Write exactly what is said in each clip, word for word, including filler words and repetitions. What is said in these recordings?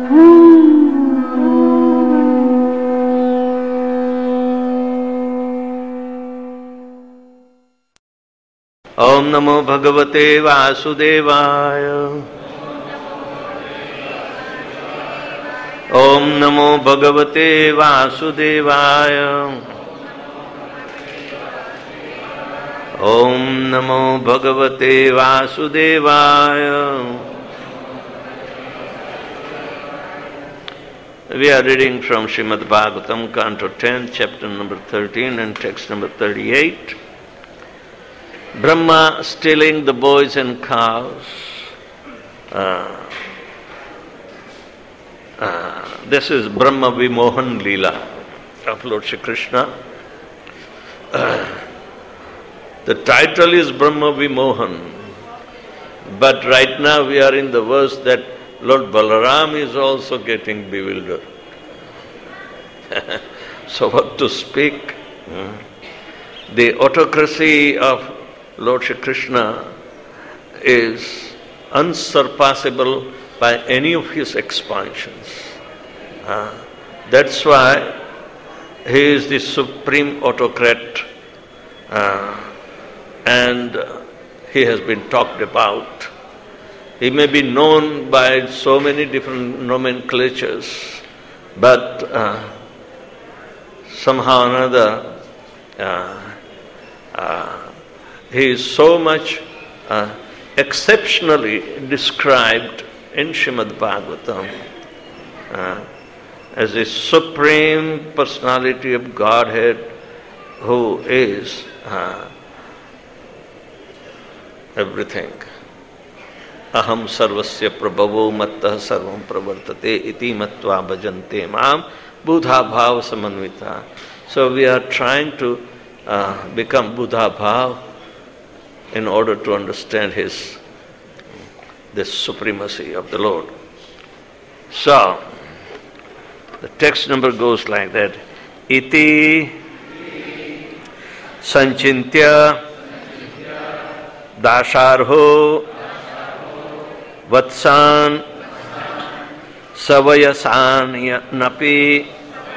ओम नमो भगवते वासुदेवाय। ओम नमो भगवते वासुदेवाय। ओम नमो भगवते वासुदेवाय। We are reading from Srimad Bhagavatam, Canto ten, chapter number thirteen and text number thirty-eight. Brahma stealing the boys and cows. Uh, uh, this is Brahma Vimohan Leela of Lord Shri Krishna. Uh, the title is Brahma Vimohan, but right now we are in the verse that Lord Balaram is also getting bewildered. So what to speak? Hmm? The autocracy of Lord Shri Krishna is unsurpassable by any of his expansions. Uh, that's why he is the supreme autocrat, uh, and he has been talked about. He may be known by so many different nomenclatures, but uh, somehow or another uh, uh, he is so much uh, exceptionally described in Srimad Bhagavatam uh, as a supreme personality of Godhead who is uh, everything. Aham sarvasya prabhavo mattah sarvam pravartate iti matva bhajante mam buddha bhav samanvita. So we are trying to uh, become Buddha bhav in order to understand his the supremacy of the Lord. So the text number goes like that. Iti sanchintya dasharho vatsan savayasan napi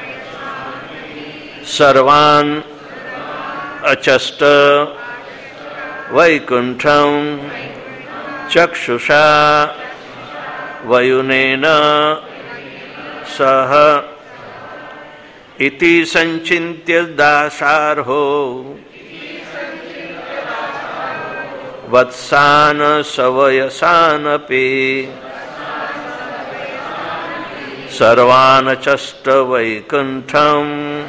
sarvan achasta vaikuntham chakshusha vayunena saha iti sanchintya dasarho vatsana savayasanapi sarvana chasta vaikuntham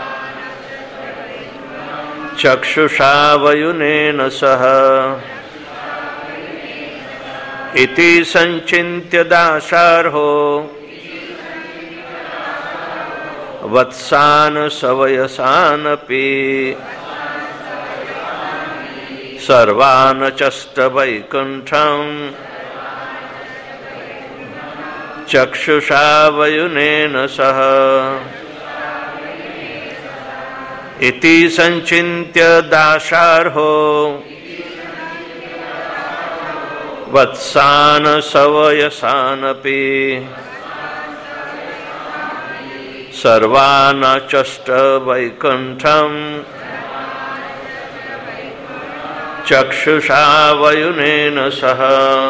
chakshusha vayunena saha iti sanchintya dasarho vatsana savayasanapi sarvana chasta vaikuntham chakshusha vayunena saha iti sanchintya dasarho vatsana savayasanapi sarvana chasta vaikuntham chakshusha vayunena saha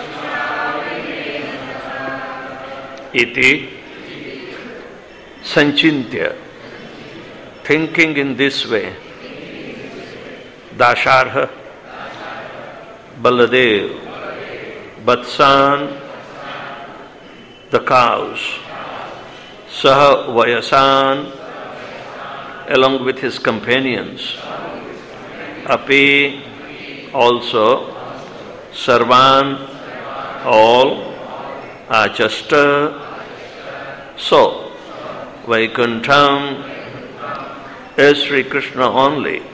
iti sanchintya. Thinking in this way, Dasharha, Baladev, Vatsan, the cows, Saha Vayasan, along with his companions, Api, also, Sarvan, all, Achasta, so, Vaikuntham, is Sri Krishna only.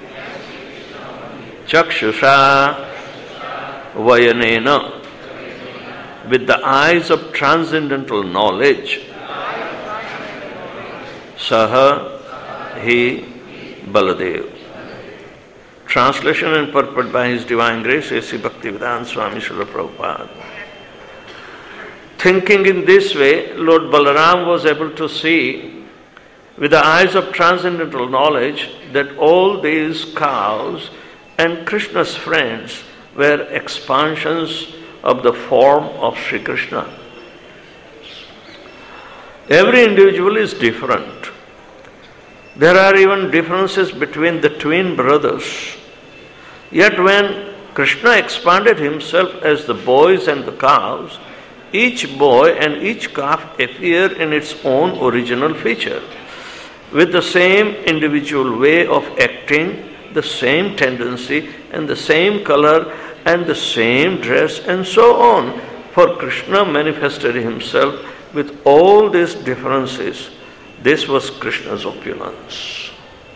Chakshusha Vayanena, with the eyes of transcendental knowledge. Saha, he, Baladev. Translation and purport by His Divine Grace, A C Bhaktivedanta Swami Srila Prabhupada. thinking in this way, Lord Balaram was able to see with the eyes of transcendental knowledge that all these cows and Krishna's friends were expansions of the form of Sri Krishna. Every individual is different. There are even differences between the twin brothers. Yet when Krishna expanded himself as the boys and the calves, each boy and each calf appear in its own original feature, with the same individual way of acting, the same tendency and the same color and the same dress and so on. For Krishna manifested himself with all these differences. This was Krishna's opulence.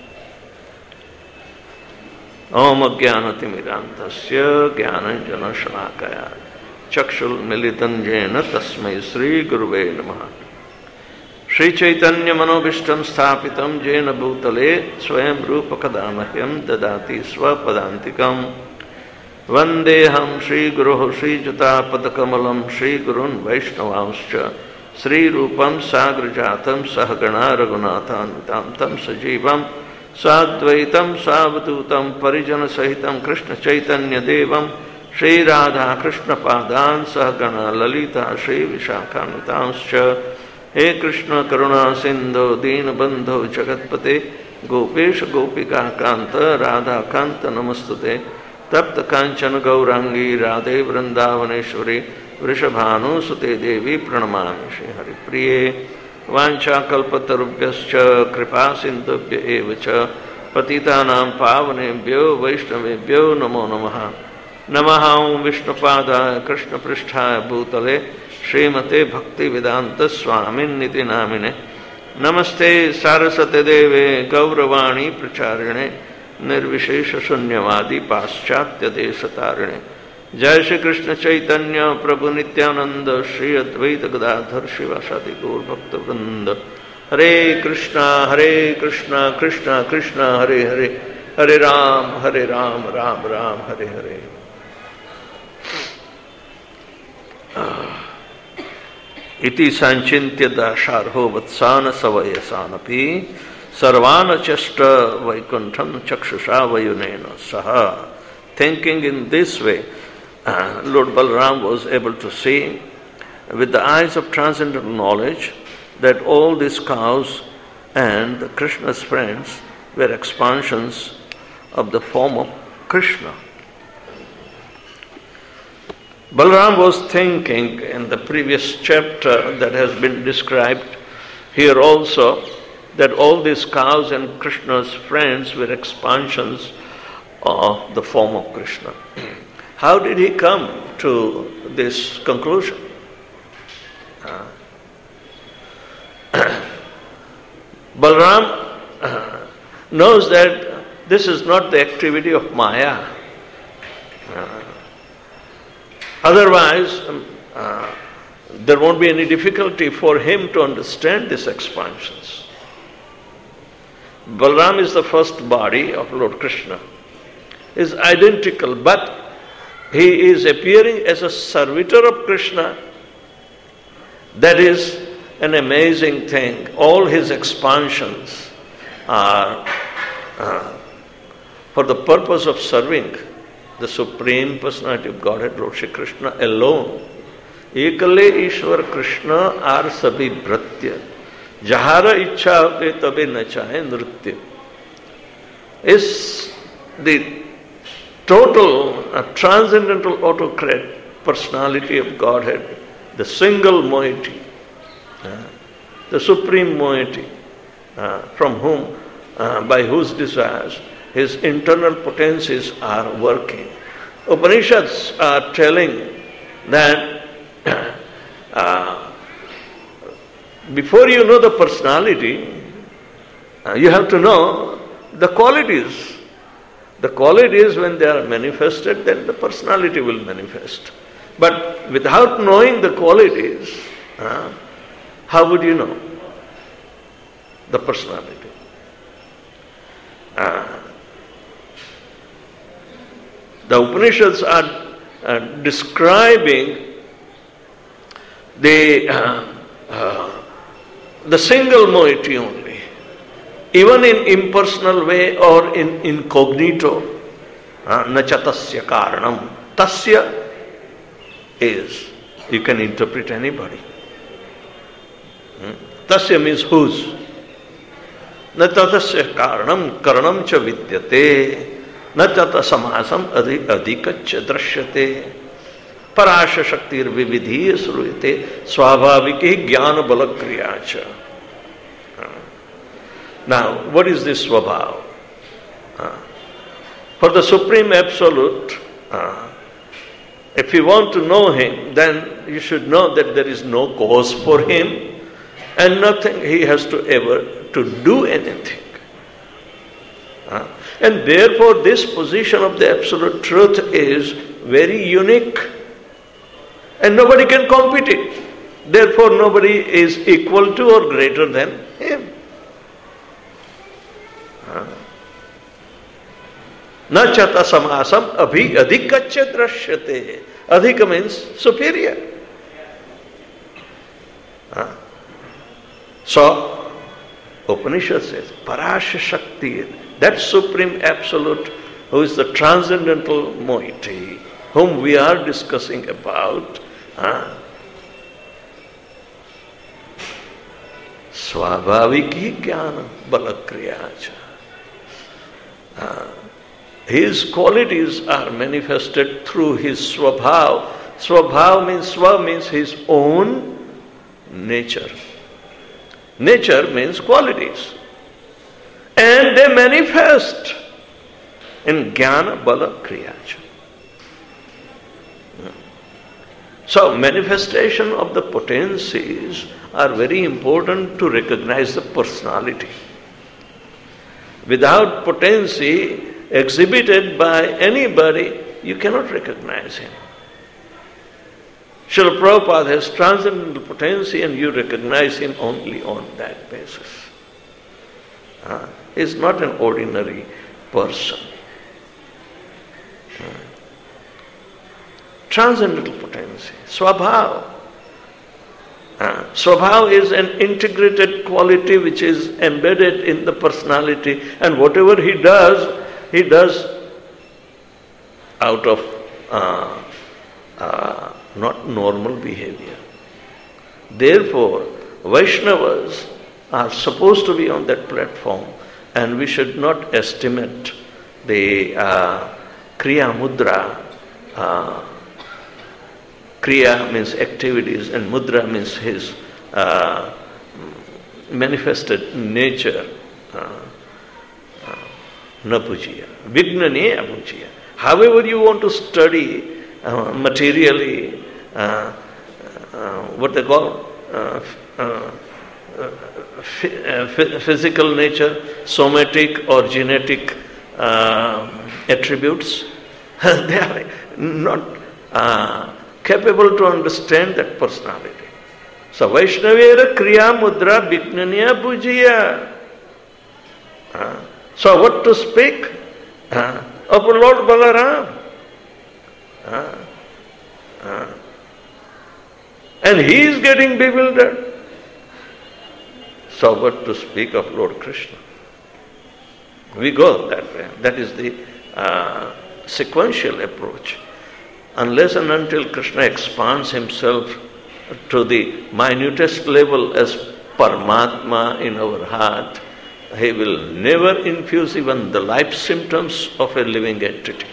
Om Ajnanatimirantasya Jnananjana Shalakaya Chakshul Militanjena Tasmai Sri Guruve Namaha. Sri Chaitanya Manobishtam Sthapitam Jena Bhutale Swayam Rupakadamahyam Dadati Swapadantikam Vandeham Sri Guruho Sri Jata Padakamalam Sri Gurun Vaishnavamscha Sri Rupam Sagrajatam Sahagana Raghunathan Tam Sajivam Sadvaitam Savatutam Parijana Sahitam Krishna Chaitanya Devam Sri Radha Krishna Padan Sahagana Lalita Sri Vishakhanitanscha He Krishna Karuna Sindhu Deen Bandhu Jagatpate Gopesh Gopika Kanta Radha Kanta Namastute Tapta Kanchana Gaurangi Radhe Vrindavaneshwari Vrishabhanu Sute Devi Pranamami Shri Hari Priye Vancha Kalpatarubhyascha Kripa Sindhubhya Evacha Patitanam Pavanebhyo Vaishnavebhyo Namo Namaha Namaha Om Vishnupada Krishna Pristhaya Bhutale Srimate Bhakti Vedanta Swamin Niti Namine Namaste Sarasate Deve Gauravani Pracharine Nirvishesha Sunyavadi Paschatya Desatarine Jai Shri Krishna Chaitanya Prabhu Nityananda Shri Advaita Gadadhar Shivasadi Gaur Bhakta Vrinda Hare Krishna Hare Krishna Krishna Krishna Hare Hare Hare Ram Hare Ram Ram Ram Hare Hare. Iti sanchintya dasharho vatsana savayasanapi sarvana chashta vaikuntham chakshusha vayunena saha. Thinking in this way, uh, Lord Balaram was able to see with the eyes of transcendental knowledge that all these cows and Krishna's friends were expansions of the form of Krishna. Balaram was thinking in the previous chapter that has been described here also that all these cows and Krishna's friends were expansions of the form of Krishna. How did he come to this conclusion? Uh, Balaram uh, knows that this is not the activity of Maya. Uh, Otherwise, um, uh, there won't be any difficulty for him to understand these expansions. Balaram is the first body of Lord Krishna. He is identical, but he is appearing as a servitor of Krishna. That is an amazing thing. All his expansions are uh, for the purpose of serving the Supreme Personality of Godhead, Lord Shri Krishna alone. Ekale Ishwar Krishna ar sabhi bhratya. Jahara ichha hote tabe na chahe nritya. Is the total uh, transcendental autocrat personality of Godhead, the single moiety, uh, the supreme moiety, uh, from whom, uh, by whose desires his internal potencies are working. Upanishads are telling that uh, before you know the personality, uh, you have to know the qualities. The qualities, when they are manifested, then the personality will manifest. But without knowing the qualities, uh, how would you know the personality? Uh, The Upanishads are uh, describing the, uh, uh, the single moiety only, even in impersonal way or in incognito, uh, na cha tasya karanam. Tasya is, you can interpret anybody. Hmm? Tasya means whose. Na tatasya karanam karanam cha vidyate, na tata samasam adhikacha drashyate. Parasha Shaktir Vividhi Sruyate Swabhaviki Jnana Balakriyacha. Now, what is this Swabhav? Uh, for the Supreme Absolute, uh, if you want to know Him, then you should know that there is no cause for Him and nothing He has to ever to do anything. Uh, and therefore this position of the Absolute Truth is very unique. And nobody can compete it. Therefore, nobody is equal to or greater than him. Na chata samasam abhi adhikacha drashyate. Adhika means superior. So, Upanishad says, Parasha Shakti, that Supreme Absolute who is the transcendental moiety, whom we are discussing about, uh, Swabhaviki Jnana Balakriyacha. Uh, his qualities are manifested through his Swabhav. Swabhav means, Swa means his own nature. Nature means qualities. And they manifest in Jnana Balakriyacha. So, manifestation of the potencies are very important to recognize the personality. Without potency exhibited by anybody, you cannot recognize him. Srila Prabhupada has transcendental potency and you recognize him only on that basis. Uh, he is not an ordinary person. Uh, transcendental potency, Swabhav. Uh, Swabhav is an integrated quality which is embedded in the personality, and whatever he does, he does out of uh, uh, not normal behavior. Therefore, Vaishnavas are supposed to be on that platform, and we should not estimate the uh, Kriya Mudra. Uh, Kriya means activities and Mudra means his uh, manifested nature. Uh, uh, Napujiya. Vignane apujiya. However you want to study uh, materially, uh, uh, what they call uh, uh, uh, physical nature, somatic or genetic uh, attributes, they are not uh, capable to understand that personality. So Vaishnavera Kriya Mudra Vignanya Pujiya. Uh, so what to speak uh, of Lord Balaram? Uh, uh, and he is getting bewildered. So what to speak of Lord Krishna? We go that way. That is the uh, sequential approach. Unless and until Krishna expands himself to the minutest level as Paramatma in our heart, he will never infuse even the life symptoms of a living entity.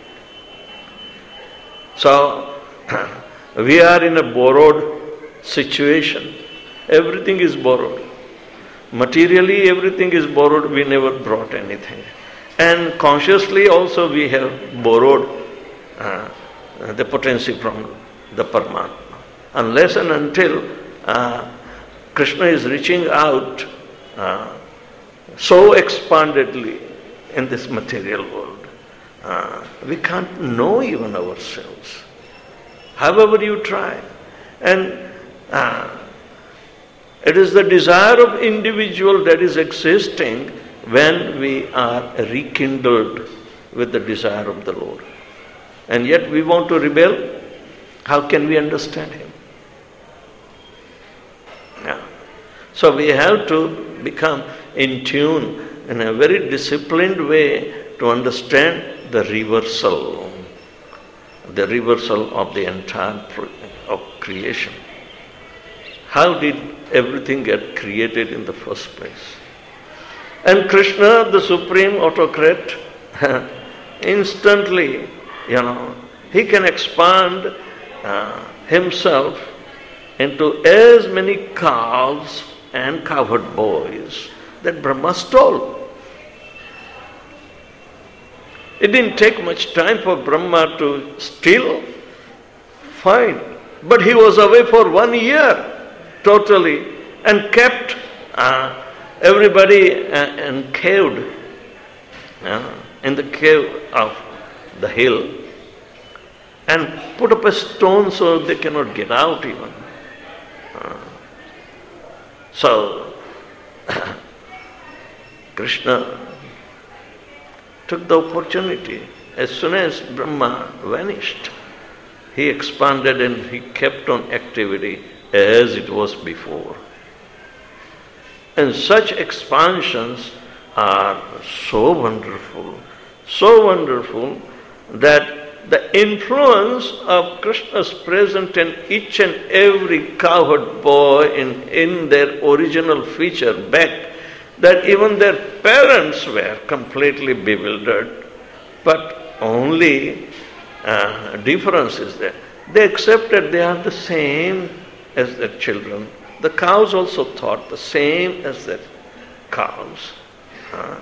So, we are in a borrowed situation. Everything is borrowed. Materially, everything is borrowed. We never brought anything. And consciously also we have borrowed uh, the potency from the Paramatma. Unless and until uh, Krishna is reaching out uh, so expandedly in this material world, uh, we can't know even ourselves. However you try. And uh, it is the desire of individual that is existing when we are rekindled with the desire of the Lord. And yet we want to rebel. How can we understand him? Yeah. So we have to become in tune in a very disciplined way to understand the reversal, the reversal of the entire of creation. How did everything get created in the first place? And Krishna, the supreme autocrat, instantly, you know, he can expand uh, himself into as many calves and cowherd boys that Brahma stole. It didn't take much time for Brahma to steal, fine. But he was away for one year totally and kept uh, everybody uh, encaved uh, in the cave of the hill and put up a stone so they cannot get out even. Uh, so, Krishna took the opportunity. As soon as Brahma vanished, he expanded and he kept on activity as it was before. And such expansions are so wonderful, so wonderful that the influence of Krishna's presence in each and every cowherd boy in, in their original feature back, that even their parents were completely bewildered. But only uh, difference is that they accepted they are the same as their children. The cows also thought the same as their cows. Uh,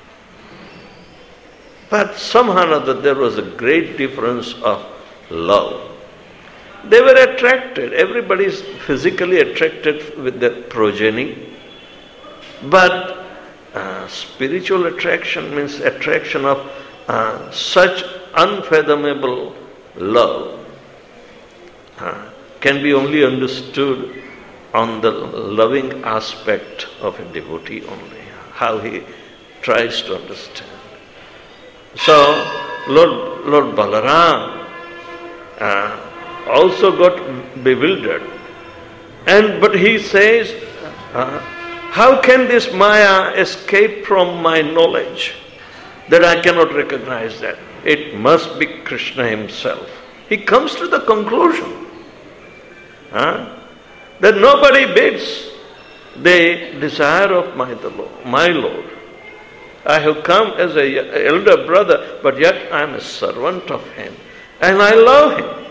but somehow or other there was a great difference of love. They were attracted. Everybody is physically attracted with their progeny. But uh, spiritual attraction means attraction of uh, such unfathomable love uh, can be only understood on the loving aspect of a devotee only, how he tries to understand. So, Lord, Lord Balaram uh, also got bewildered. And but he says, uh, how can this Maya escape from my knowledge that I cannot recognize that? It must be Krishna himself. He comes to the conclusion huh, that nobody bids the desire of my, the Lord, my Lord. I have come as an elder brother, but yet I am a servant of him. And I love him.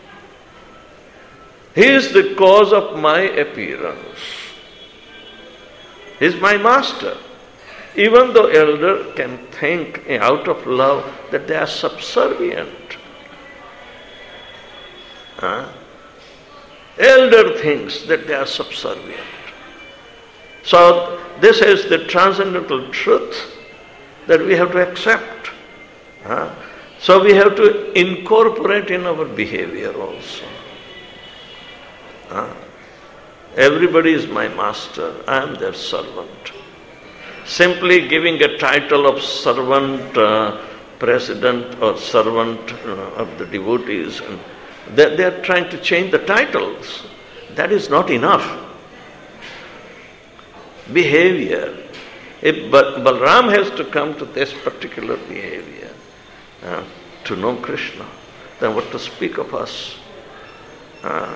He is the cause of my appearance. He is my master. Even though elder can think out of love that they are subservient. Huh? Elder thinks that they are subservient. So this is the transcendental truth that we have to accept. Huh? So we have to incorporate in our behavior also. Huh? Everybody is my master, I am their servant. Simply giving a title of servant, uh, president or servant uh, of the devotees, and they, they are trying to change the titles. That is not enough. Behavior. If Balram has to come to this particular behavior uh, to know Krishna, then what to speak of us? Uh,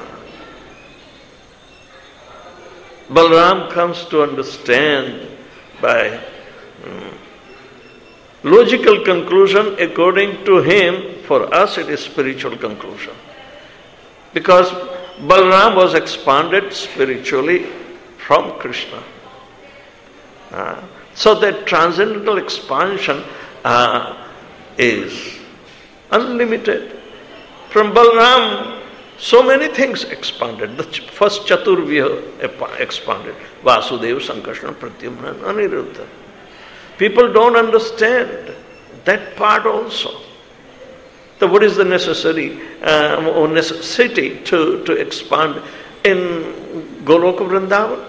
Balram comes to understand by um, logical conclusion. According to him, for us it is spiritual conclusion. Because Balram was expanded spiritually from Krishna. Uh, so that transcendental expansion uh, is unlimited. From Balram, so many things expanded. The first Chaturvya expanded. Vasudeva, Sankarsana, Pradyumna, Aniruddha. People don't understand that part also. So what is the necessary uh, or necessity to, to expand in Goloka Vrindavan?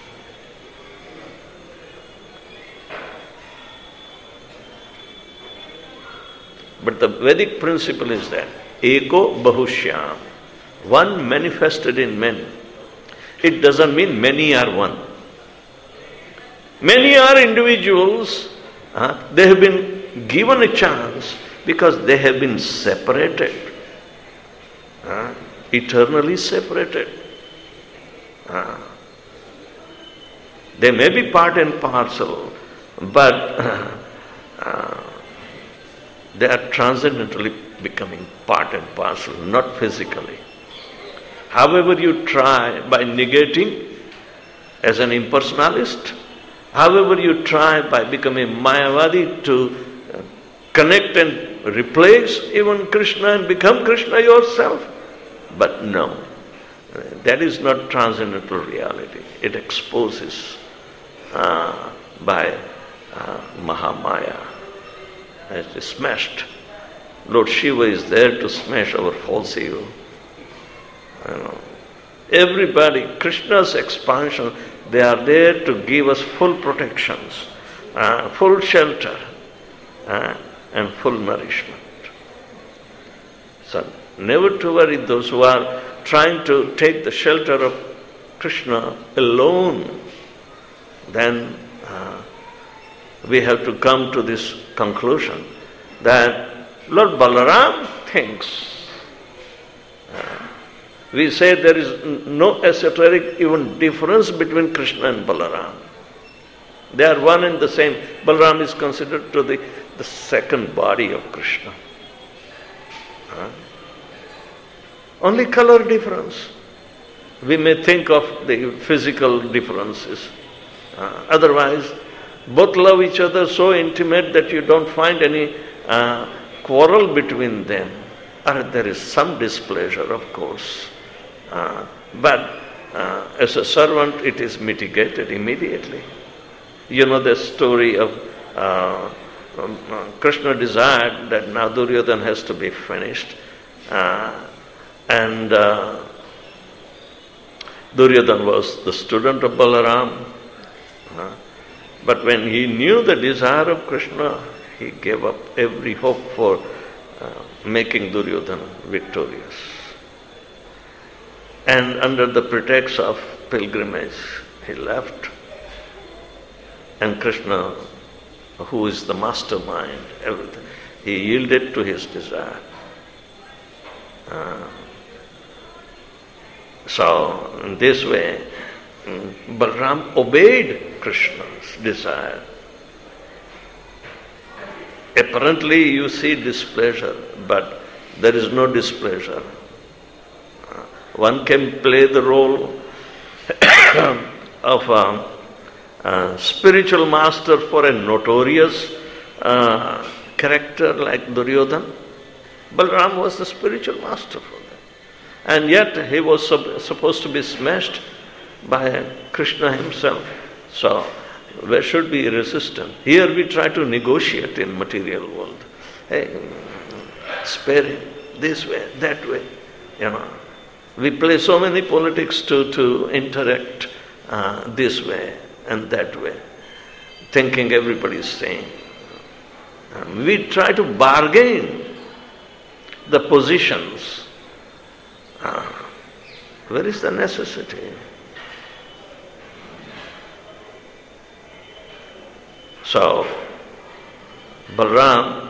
But the Vedic principle is that Eko Bahushyam, one manifested in men. It doesn't mean many are one. Many are individuals, uh, they have been given a chance because they have been separated, uh, eternally separated. Uh, they may be part and parcel, but uh, uh, they are transcendentally becoming part and parcel, not physically. However you try by negating as an impersonalist, however you try by becoming Mayavadi to connect and replace even Krishna and become Krishna yourself, but no, that is not transcendental reality. It exposes uh, by uh, Mahamaya. It is smashed. Lord Shiva is there to smash our false ego. You know, everybody, Krishna's expansion, they are there to give us full protections, uh, full shelter, uh, and full nourishment. So, never to worry those who are trying to take the shelter of Krishna alone. Then uh, we have to come to this conclusion that Lord Balaram thinks. Uh, we say there is no esoteric even difference between Krishna and Balaram. They are one and the same. Balaram is considered to the, the second body of Krishna. Uh, only color difference. We may think of the physical differences. Uh, otherwise, both love each other so intimate that you don't find any uh, quarrel between them. Or there is some displeasure, of course. Uh, but uh, as a servant, it is mitigated immediately. You know the story of uh, um, uh, Krishna desired that now Duryodhana has to be finished. Uh, and uh, Duryodhana was the student of Balaram. Uh, but when he knew the desire of Krishna, he gave up every hope for uh, making Duryodhana victorious. And under the pretext of pilgrimage, he left. And Krishna, who is the mastermind, everything, he yielded to his desire. Uh, so, in this way, Balaram obeyed Krishna's desire. Apparently you see displeasure, but there is no displeasure. Uh, one can play the role of a, a spiritual master for a notorious uh, character like Duryodhana. Balaram was the spiritual master for them. And yet he was sub- supposed to be smashed by Krishna himself. So, where should be resistance? Here we try to negotiate in material world. Hey, spare him this way, that way. You know, we play so many politics to, to interact uh, this way and that way, thinking everybody is sane. And we try to bargain the positions. Uh, where is the necessity? So, Balaram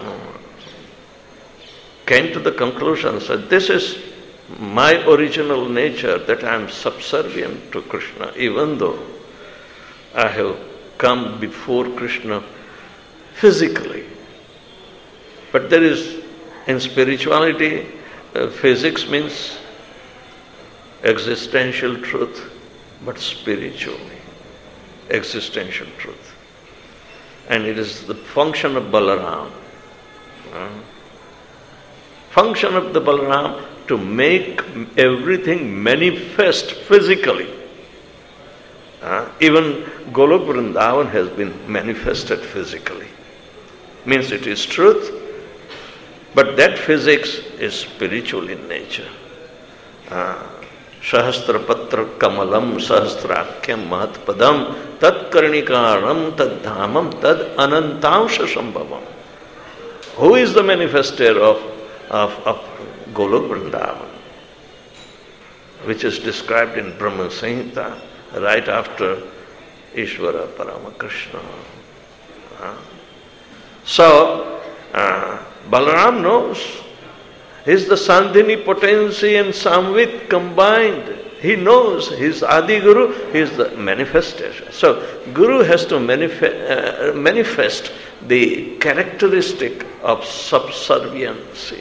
came to the conclusion that this is my original nature, that I am subservient to Krishna, even though I have come before Krishna physically. But there is, in spirituality, uh, physics means existential truth, but spiritually, existential truth. And it is the function of Balaram, uh, function of the Balaram to make everything manifest physically. Uh, even Golok Vrindavan has been manifested physically. Means it is truth, but that physics is spiritual in nature. Uh, Sahasrapatra Kamalam Sahasrakyam Mahatpadam Tad Karnikaram Tad Dhamam Tad Anantamsha Sambhavam. Who is the manifester of, of, of Golok Vrindavan? which is described in Brahma Samhita right after Ishvara Paramakrishna. Uh, so, uh, Balaram knows. He's the Sandhini potency and Samvit combined. He knows he's Adi Guru, he's the manifestation. So, Guru has to manifest, uh, manifest the characteristic of subserviency.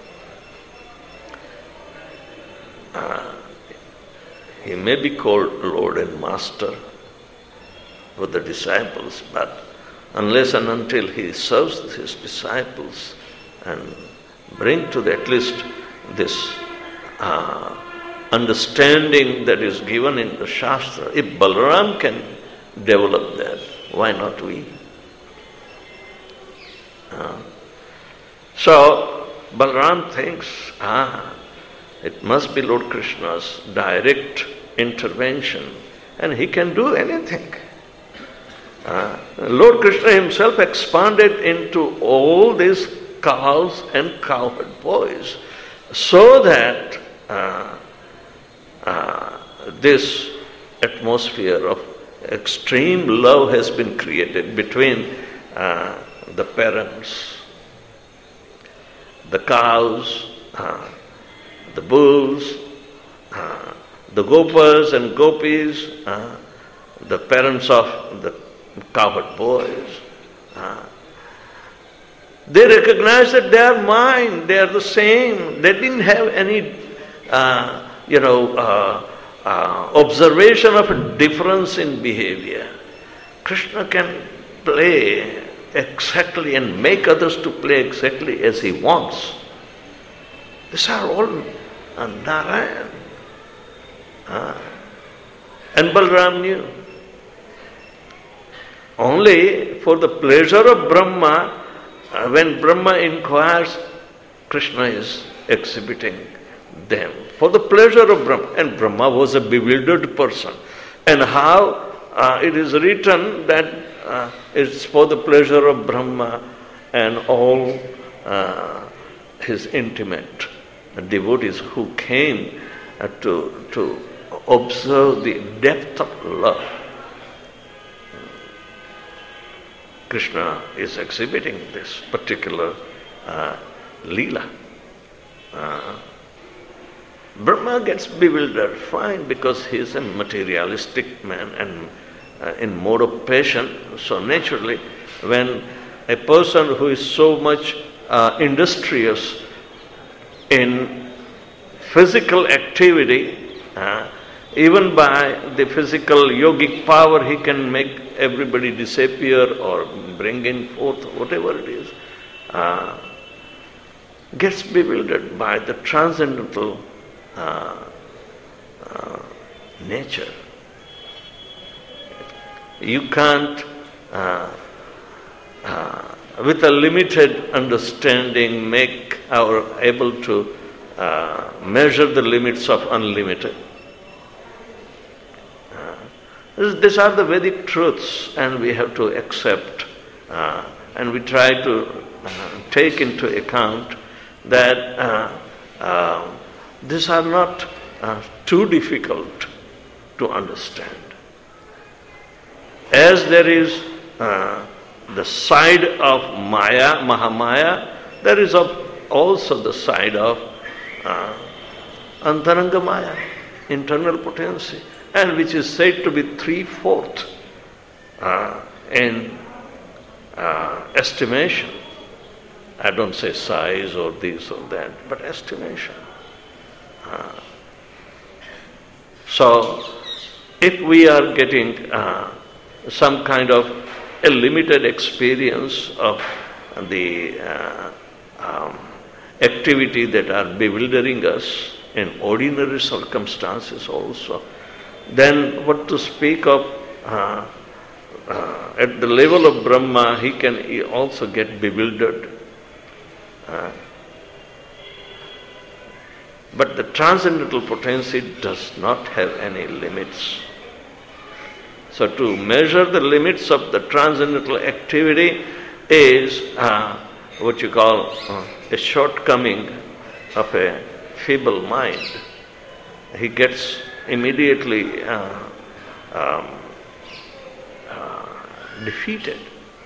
Uh, he may be called Lord and Master for the disciples, but unless and until he serves his disciples and bring to the, at least this uh, understanding that is given in the Shastra, if Balaram can develop that, why not we? Uh, so Balaram thinks, ah, it must be Lord Krishna's direct intervention, and he can do anything. Uh, Lord Krishna himself expanded into all these cows and cowherd boys so that uh, uh, this atmosphere of extreme love has been created between uh, the parents, the cows, uh, the bulls, uh, the gopas and gopis, uh, the parents of the cowherd boys. Uh, they recognize that they are mine, they are the same. They didn't have any, uh, you know, uh, uh, observation of a difference in behavior. Krishna can play exactly and make others to play exactly as he wants. These are all uh, Narayan. Uh, and Balaram knew. Only for the pleasure of Brahma, uh, when Brahma inquires, Krishna is exhibiting them. For the pleasure of Brahma. And Brahma was a bewildered person. And how uh, it is written that uh, it's for the pleasure of Brahma and all uh, his intimate devotees who came uh, to, to observe the depth of love. Krishna is exhibiting this particular uh, Leela. Uh, Brahma gets bewildered, fine, because he is a materialistic man and uh, in mode of passion. So naturally, when a person who is so much uh, industrious in physical activity, uh, even by the physical yogic power, he can make everybody disappear or bring in forth, whatever it is, uh, gets bewildered by the transcendental uh, uh, nature. You can't, uh, uh, with a limited understanding, make or able to uh, measure the limits of unlimited. These are the Vedic truths, and we have to accept, uh, and we try to uh, take into account that uh, uh, these are not uh, too difficult to understand. As there is uh, the side of Maya, Mahamaya, there is also the side of uh, Antaranga Maya, internal potency, and which is said to be three-fourths uh, in uh, estimation. I don't say size or this or that, but estimation. Uh, so, if we are getting uh, some kind of a limited experience of the uh, um, activity that are bewildering us in ordinary circumstances also, then what to speak of uh, uh, at the level of Brahma, he can also get bewildered. Uh, but the transcendental potency does not have any limits. So to measure the limits of the transcendental activity is uh, what you call uh, a shortcoming of a feeble mind. he gets immediately uh, um, uh, defeated.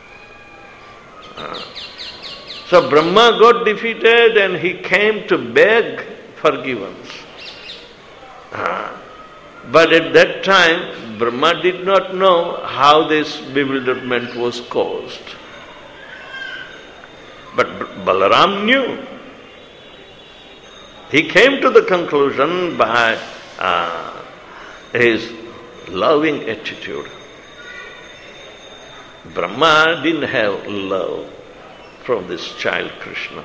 Uh, so Brahma got defeated and he came to beg forgiveness. Uh, but at that time, Brahma did not know how this bewilderment was caused. But Balaram knew. He came to the conclusion by uh, his loving attitude. Brahma didn't have love from this child Krishna.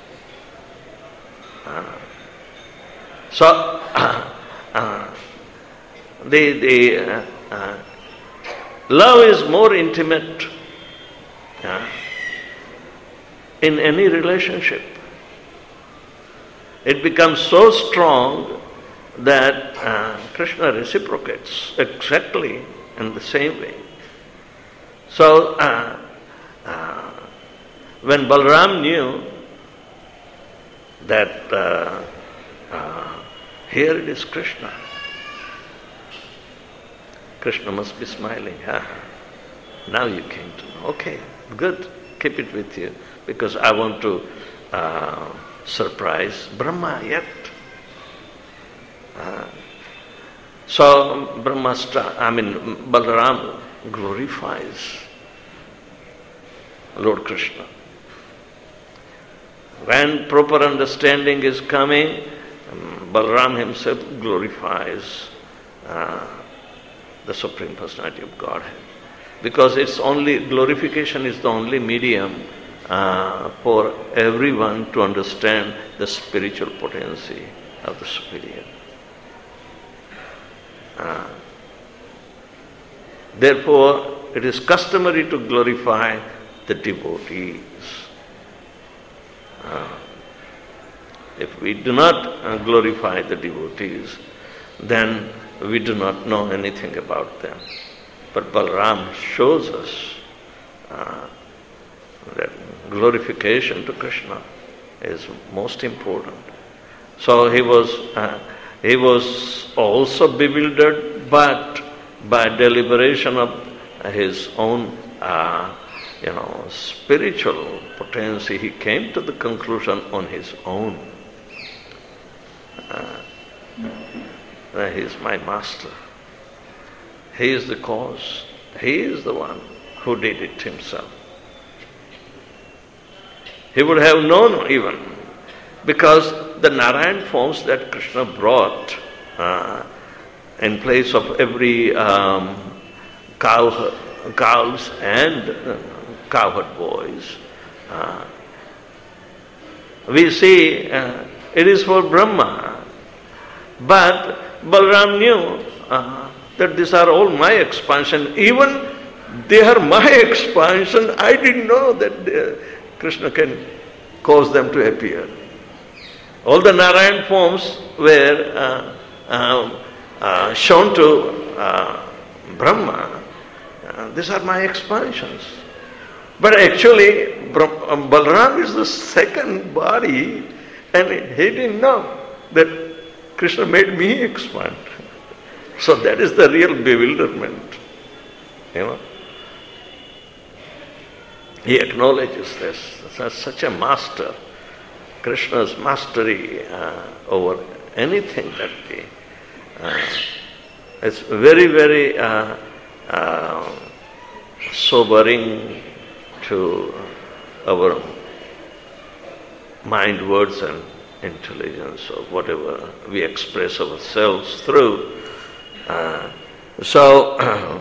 Uh, so, uh, uh, the, the uh, uh, love is more intimate uh, in any relationship. It becomes so strong that uh, Krishna reciprocates exactly in the same way. So, uh, uh, when Balaram knew that uh, uh, here it is Krishna, Krishna must be smiling. Ah, now you came to know. Okay, good, keep it with you, because I want to uh, surprise Brahma yet. Uh, so Brahma, I mean Balaram glorifies Lord Krishna. When proper understanding is coming, Balaram himself glorifies uh, the Supreme Personality of Godhead. Because it's only, glorification is the only medium uh, for everyone to understand the spiritual potency of the superior. Uh, therefore, it is customary to glorify the devotees. Uh, if we do not uh, glorify the devotees, then we do not know anything about them. But Balaram shows us uh, that glorification to Krishna is most important. So he was uh, he was also bewildered, but by deliberation of his own uh, you know spiritual potency, he came to the conclusion on his own. Uh, that he is my master. He is the cause. He is the one who did it himself. He would have known even, because the Narayan forms that Krishna brought uh, in place of every um, cow, cows and uh, cowherd boys. Uh, we see uh, it is for Brahma, but Balaram knew uh, that these are all my expansion. Even they are my expansion. I didn't know that they, Krishna can cause them to appear. All the Narayan forms were uh, uh, uh, shown to uh, Brahma. Uh, these are my expansions. But actually, Balaram is the second body, and he didn't know that Krishna made me expand. So that is the real bewilderment. You know. He acknowledges this. As such a master, Krishna's mastery uh, over anything that he, uh, it's very, very uh, uh, sobering to our mind, words and intelligence, or whatever we express ourselves through. Uh, so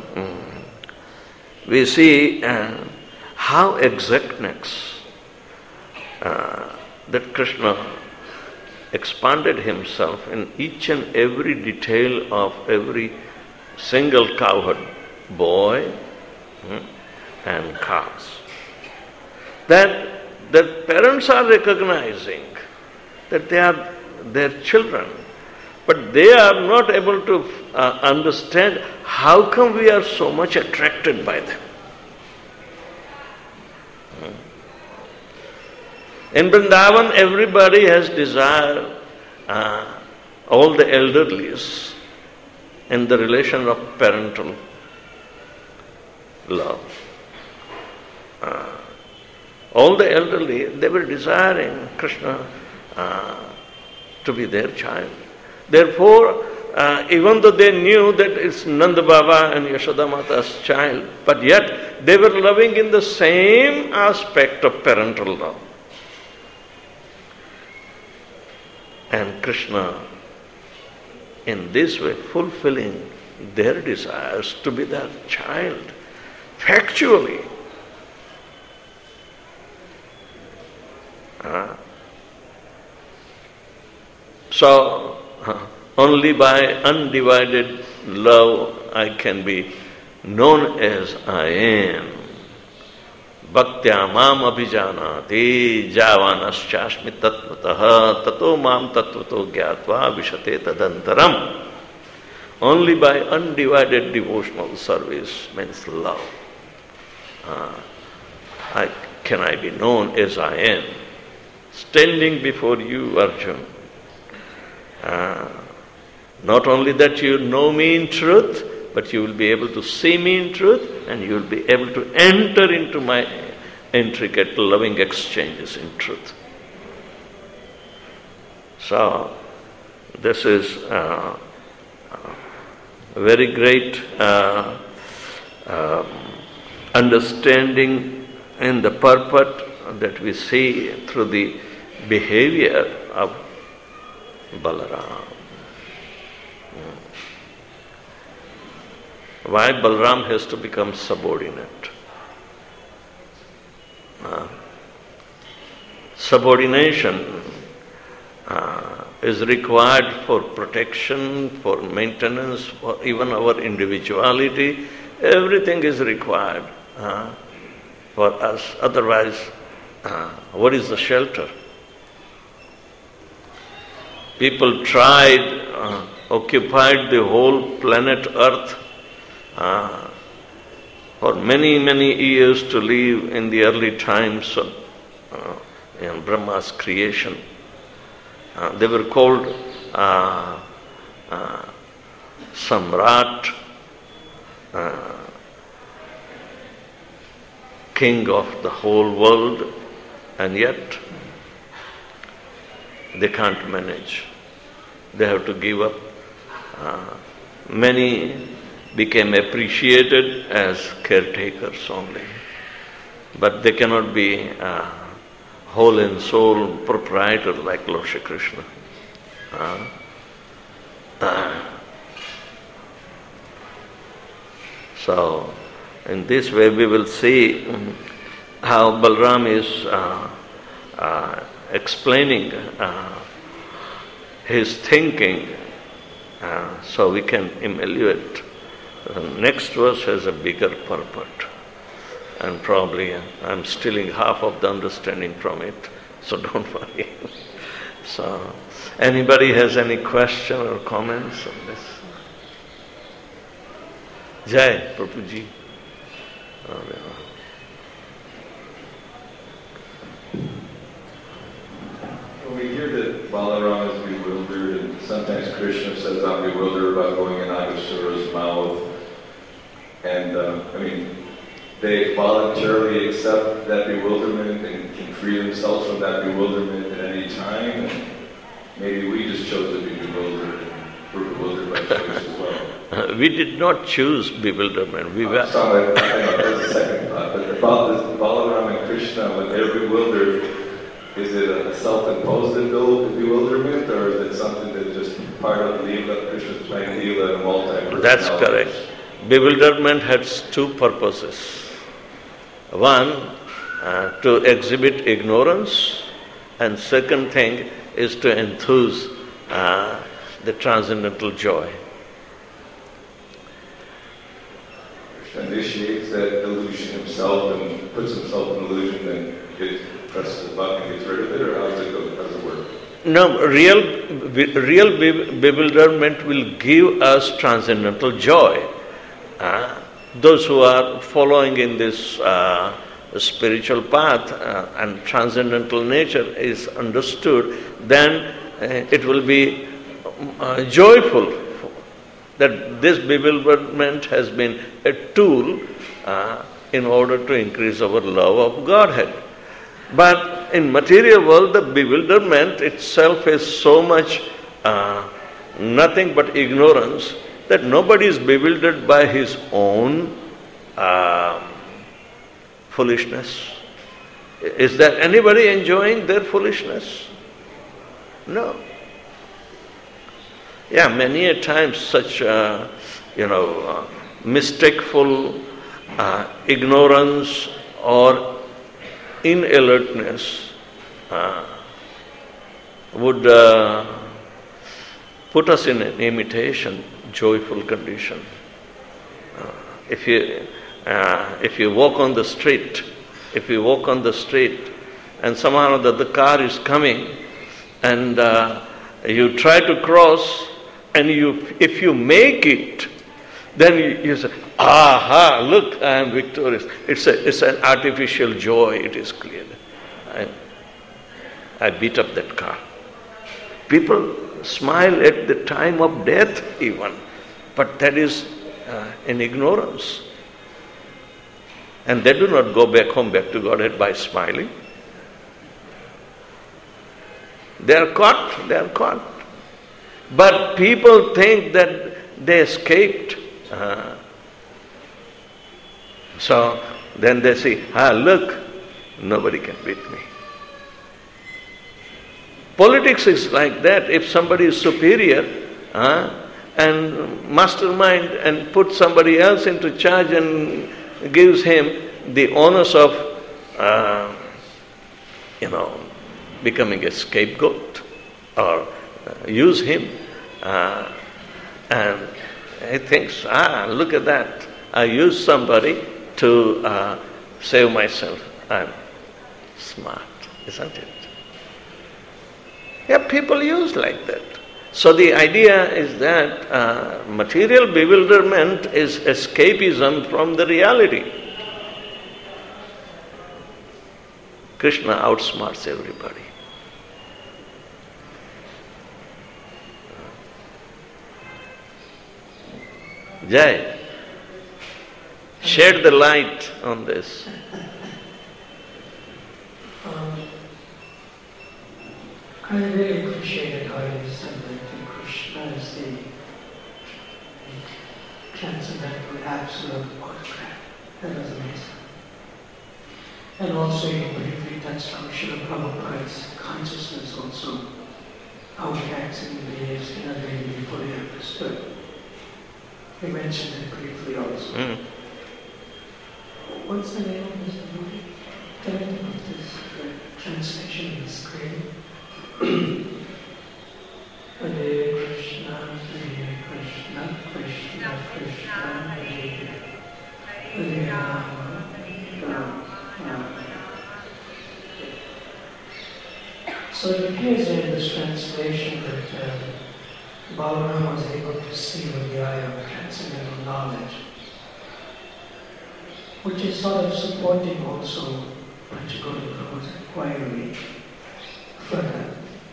we see uh, how exactness uh, that Krishna expanded himself in each and every detail of every single cowherd boy hmm, and cows. That the parents are recognizing that they are their children, but they are not able to uh, understand how come we are so much attracted by them. In Vrindavan, everybody has desire uh, all the elderlies in the relation of parental love. Uh, all the elderly, they were desiring Krishna uh, to be their child. Therefore, uh, even though they knew that it's Nanda Baba and Yashoda Mata's child, but yet they were loving in the same aspect of parental love. And Krishna, in this way, fulfilling their desires to be their child, factually. Uh, so, uh, only by undivided love I can be known as I am. Bhaktya mam abhijanati javanaschasmi tatmataha tato mam tatvato gyatva vishate tadantaram. Only by undivided devotional service means love. Uh, I, can I be known as I am? Standing before you, Arjuna. Uh, not only that you know me in truth, but you will be able to see me in truth, and you will be able to enter into my intricate loving exchanges in truth. So, this is uh, a very great uh, uh, understanding in the purport that we see through the behavior of Balaram. Why Balaram has to become subordinate? Uh, subordination uh, is required for protection, for maintenance, for even our individuality. Everything is required uh, for us. Otherwise, uh, what is the shelter? People tried, uh, occupied the whole planet Earth uh, for many, many years to live in the early times of uh, in Brahma's creation. Uh, they were called uh, uh, Samrat, uh, king of the whole world, and yet they can't manage. They have to give up. Uh, many became appreciated as caretakers only, but they cannot be uh, whole and soul proprietor like Lord Shri Krishna. Uh, uh, so, in this way we will see how Balaram is uh, uh, explaining uh, his thinking, uh, so we can evaluate. The next verse has a bigger purport, and probably I'm stealing half of the understanding from it, so don't worry. So, anybody has any question or comments on this? Jai, Prabhuji. We hear that Balaram is bewildered, and sometimes Krishna says, I'm bewildered about going in Aghasura's mouth. And, uh, I mean, they voluntarily accept that bewilderment and can free themselves from that bewilderment at any time. And maybe we just chose to be bewildered, and we're bewildered by choice as well. We did not choose bewilderment. We were. Uh, sorry, I know, that's the second thought. But about Balaram and Krishna, when they're bewildered, is it a self-imposed bewilderment, or is it something that's just part of Leela, Krishna's playing Leela and multi-personality? That's correct. Bewilderment has two purposes. One, uh, to exhibit ignorance, and second thing is to enthuse uh, the transcendental joy. Krishna initiates that illusion himself and puts himself in illusion and gets, presses the button and gets rid of it, or how does it go? How does it work? No, real, real bewilderment will give us transcendental joy. Uh, those who are following in this uh, spiritual path uh, and transcendental nature is understood, then uh, it will be uh, joyful that this bewilderment has been a tool uh, in order to increase our love of Godhead. But in material world, the bewilderment itself is so much uh, nothing but ignorance that nobody is bewildered by his own uh, foolishness. Is there anybody enjoying their foolishness? No. Yeah, many a times such, uh, you know, uh, mistakeful uh, ignorance or inalertness uh, would uh, put us in an imitation, joyful condition. Uh, if you uh, if you walk on the street, if you walk on the street, and somehow the, the car is coming, and uh, you try to cross, and you if you make it, then you, you say, "Aha! Look, I am victorious." It's a it's an artificial joy. It is clear. I, I beat up that car. People smile at the time of death even, but that is uh, in ignorance. And they do not go back home, back to Godhead by smiling. They are caught, they are caught. But people think that they escaped. Uh, so then they say, ah, look, nobody can beat me. Politics is like that. If somebody is superior uh, and mastermind and put somebody else into charge and gives him the onus of, uh, you know, becoming a scapegoat or uh, use him. Uh, and he thinks, ah, look at that. I use somebody to uh, save myself. I'm smart, isn't it? Yeah, people use like that. So the idea is that uh, material bewilderment is escapism from the reality. Krishna outsmarts everybody. Jai, shed the light on this. Um, I really appreciated how you said that Krishna is the transcendental absolute autocrat. That was amazing. And also you briefly touched on Srila Prabhupada's consciousness also, how he acts and behaves in a way we fully understood. You mentioned it briefly also. Mm. What's the name of this movie? Tell me about this uh, translation in the screen. Hare Krishna, Hare Krishna, Krishna Krishna, Hare Hare Rama, Rama Rama. So it appears in this translation that uh, Balaram was able to see with the eye of transcendental knowledge, which is sort of supporting also Panchagauda Prabhu's inquiry further.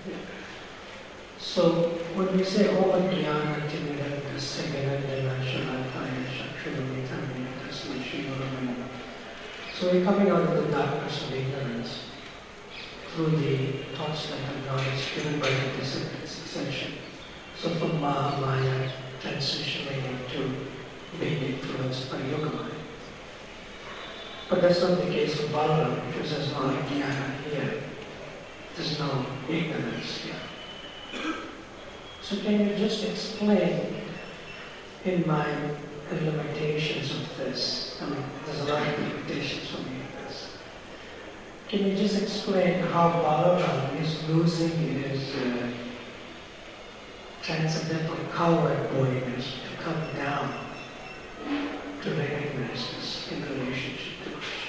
So when we say Om Jnana Timiranda Seganandana Shalataya Shakshuramitamaya Tasmi Shivaramana, so we're coming out of the darkness of ignorance through the torchlight of knowledge given by the discipline succession. So from Mahamaya transitioning into being influenced by Yogamaya. But that's not the case of Balaram, because there's no jnana here. There's no ignorance here. So can you just explain in mind the limitations of this? I mean, there's a lot of limitations for me in this. Can you just explain how Balaram is losing his uh, transcendental coward boyness to come down to recognize this in relationship to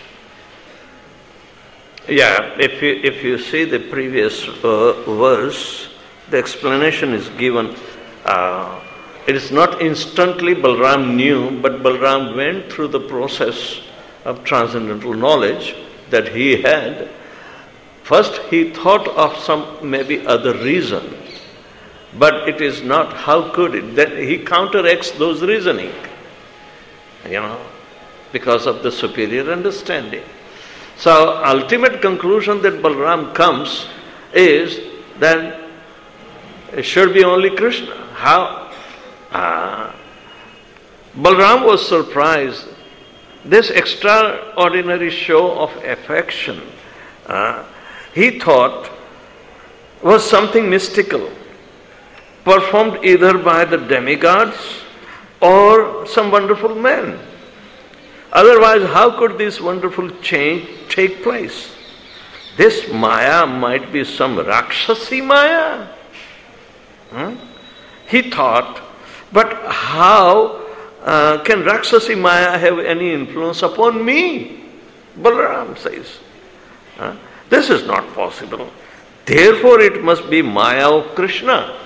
Krishna? Yeah, if you if you see the previous uh, verse, the explanation is given. Uh, it is not instantly Balram knew, but Balram went through the process of transcendental knowledge that he had. First, he thought of some maybe other reason. But it is not, how could it? Then he counteracts those reasoning, you know, because of the superior understanding. So ultimate conclusion that Balaram comes is that it should be only Krishna. How? Uh, Balaram was surprised. This extraordinary show of affection, uh, he thought, was something mystical, performed either by the demigods or some wonderful man. Otherwise, how could this wonderful change take place? This Maya might be some Rakshasi Maya. Hmm? He thought, but how uh, can Rakshasi Maya have any influence upon me? Balaram says, huh? This is not possible. Therefore, it must be Maya of Krishna.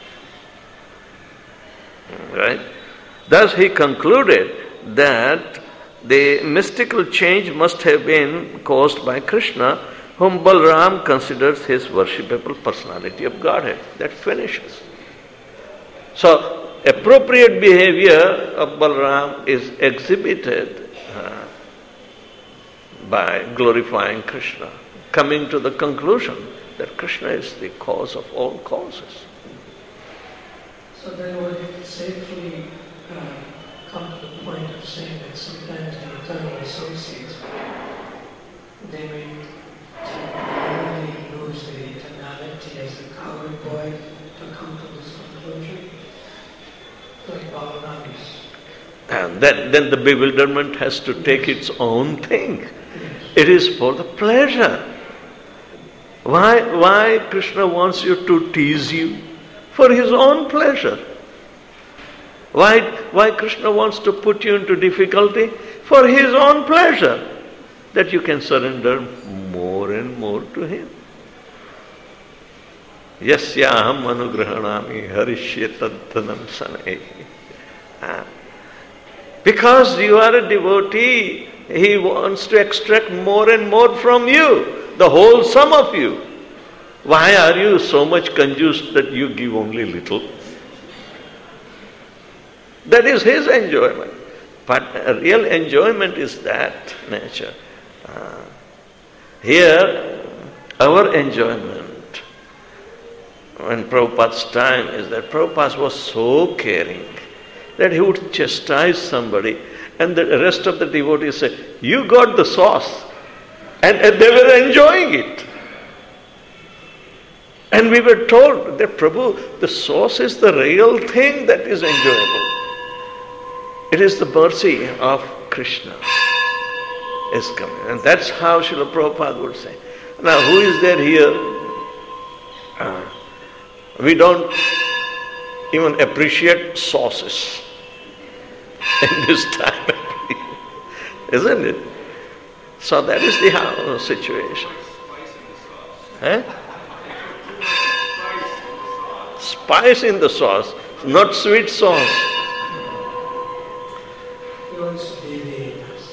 Right? Thus, he concluded that the mystical change must have been caused by Krishna, whom Balaram considers his worshipable personality of Godhead. That finishes. So, appropriate behavior of Balaram is exhibited uh, by glorifying Krishna, coming to the conclusion that Krishna is the cause of all causes. So then would safely uh, come to the point of saying that sometimes the eternal associates, they may temporarily lose their eternality as a coward boy to come to this conclusion, like Balaram is. And then, then the bewilderment has to take its own thing. Yes. It is for the pleasure. Why, why Krishna wants you to tease you? For his own pleasure. Why, why Krishna wants to put you into difficulty? For his own pleasure. That you can surrender more and more to him. Yasyaham anugrahanami harishye taddanam sanai. Because you are a devotee, he wants to extract more and more from you, the whole sum of you. Why are you so much conjuiced that you give only little? That is his enjoyment. But a real enjoyment is that nature. Uh, here, our enjoyment, when Prabhupada's time, is that Prabhupada was so caring that he would chastise somebody and the rest of the devotees say, you got the sauce. And, and they were enjoying it. And we were told that Prabhu, the sauce is the real thing that is enjoyable. It is the mercy of Krishna is coming. And that's how Srila Prabhupada would say. Now, who is there here? Uh, we don't even appreciate sauces in this time. Isn't it? So that is the how, situation. Huh? Spice in the sauce, not sweet sauce. He wants to deviate us.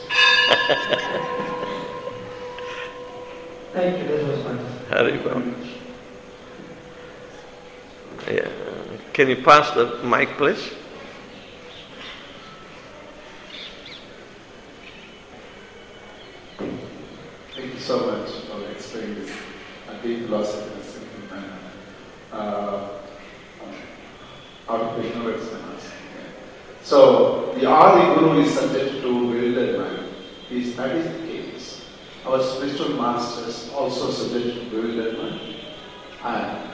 Thank you, that was wonderful. Haribol. Yeah. Can you pass the mic, please? Thank you so much for explaining this deep philosophy in a simple manner. Uh, out of ignorance and us. So, the Adi Guru is subject to bewildered mind. Is that is the case. Our spiritual masters also subject to bewildered mind. And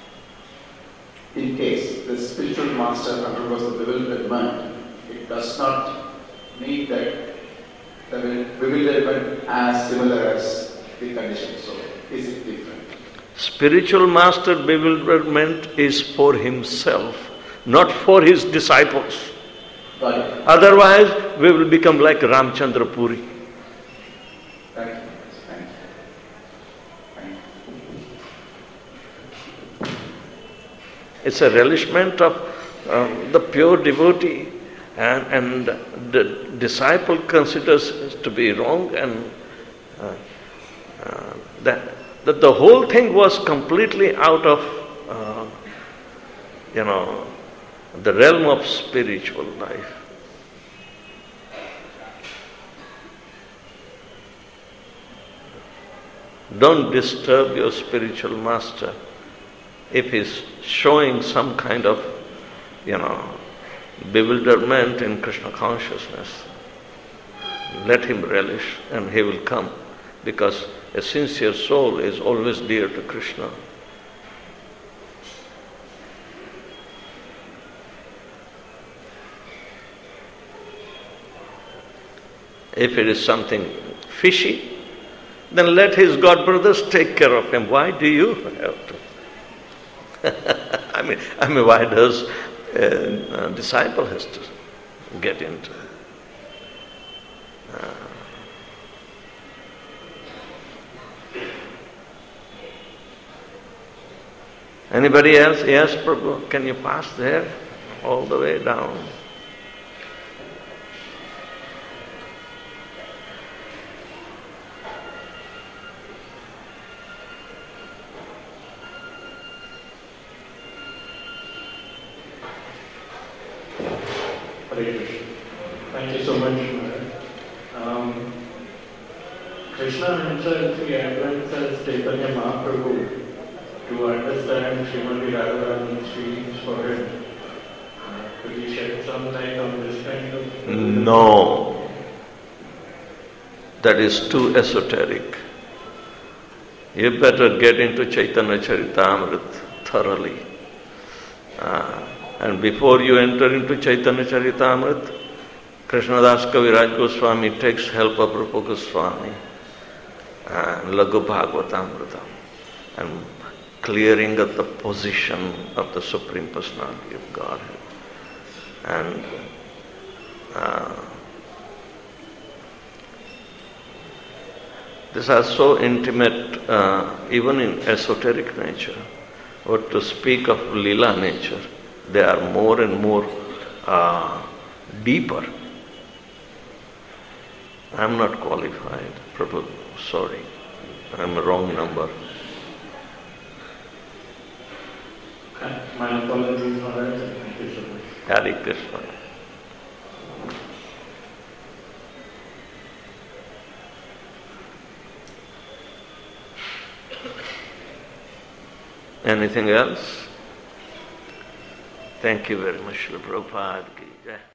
in case the spiritual master undergoes the bewildered mind, it does not mean that the bewilderment as similar as the condition. So, is it different? Spiritual master bewilderment is for himself, not for his disciples. Got it. Otherwise, we will become like Ramchandra Puri. Thank you. Thank you. Thank you. It's a relishment of um, the pure devotee, and, and the disciple considers it to be wrong, and uh, uh, that, that the whole thing was completely out of uh, you know, the realm of spiritual life. Don't disturb your spiritual master if he's showing some kind of, you know, bewilderment in Krishna consciousness. Let him relish and he will come, because a sincere soul is always dear to Krishna. If it is something fishy, then let his god brothers take care of him. Why do you have to? I mean, I mean, why does a, a disciple has to get into it? Uh, anybody else? Yes, Prabhu, can you pass there all the way down? Thank you so much, Maharaj. Um, Krishna himself, he advances Chaitanya Mahaprabhu to understand Srimati Radharani's feelings for him. Uh, could you shed some light on this kind of... No. That is too esoteric. You better get into Chaitanya Charitamrita thoroughly. Uh, and before you enter into Chaitanya Charitamrita, Krishnadas Kaviraj Goswami takes help of Rupa Goswami and Laghu Bhagavatamrita and clearing of the position of the Supreme Personality of Godhead. And uh, these are so intimate, uh, even in esoteric nature, or to speak of Leela nature, they are more and more uh, deeper. I'm not qualified, Prabhu, sorry, I'm a wrong number. My apologies, Maharaj. Thank you so much. Hare Krishna. Anything else? Thank you very much, Srila Prabhupada ki jai.